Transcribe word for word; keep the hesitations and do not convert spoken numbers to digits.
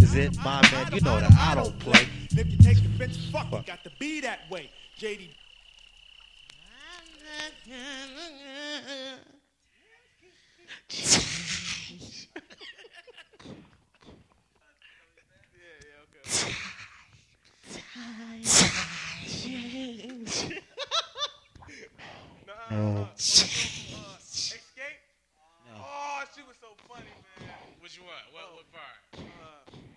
is it, my man. You know that I don't play. If you take the bench, fuck, you got to be that way. J D. Oh.